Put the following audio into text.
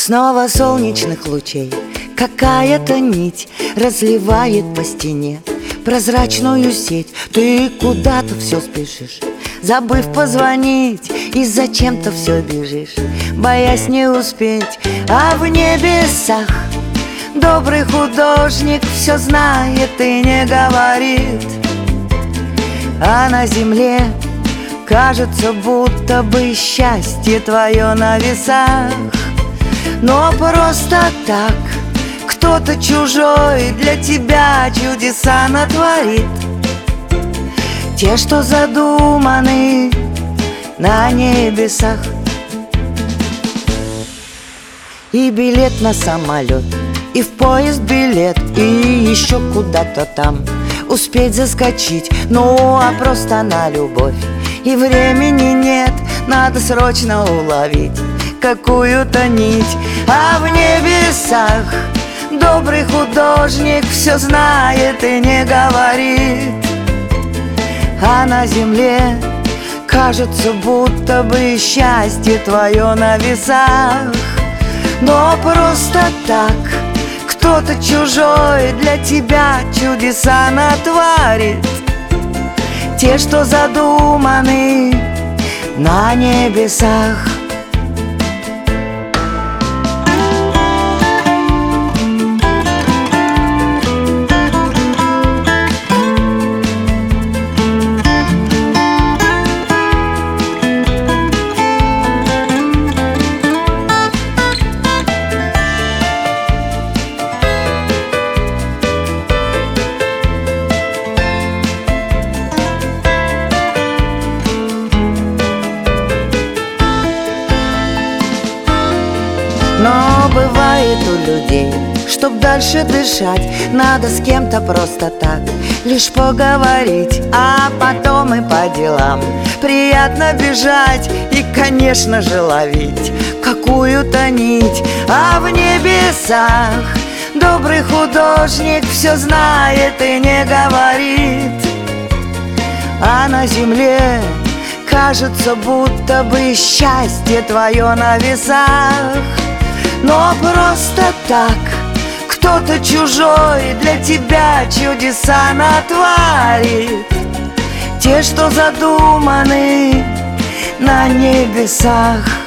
Снова солнечных лучей какая-то нить разливает по стене прозрачную сеть. Ты куда-то все спешишь, забыв позвонить, и зачем-то все бежишь, боясь не успеть. А в небесах добрый художник все знает и не говорит. А на земле кажется, будто бы счастье твое на весах. Но просто так кто-то чужой для тебя чудеса натворит. Те, что задуманы на небесах. И билет на самолет, и в поезд билет, и еще куда-то там успеть заскочить. Ну, а просто на любовь и времени нет, надо срочно уловить какую-то нить. А в небесах добрый художник все знает и не говорит. А на земле кажется, будто бы счастье твое на весах. Но просто так кто-то чужой для тебя чудеса натворит. Те, что задуманы на небесах. Но бывает у людей, чтоб дальше дышать, надо с кем-то просто так лишь поговорить, а потом и по делам приятно бежать и, конечно же, ловить какую-то нить. А в небесах добрый художник все знает и не говорит. А на земле кажется, будто бы счастье твое на весах. Но просто так кто-то чужой для тебя чудеса натворит. Те, что задуманы на небесах.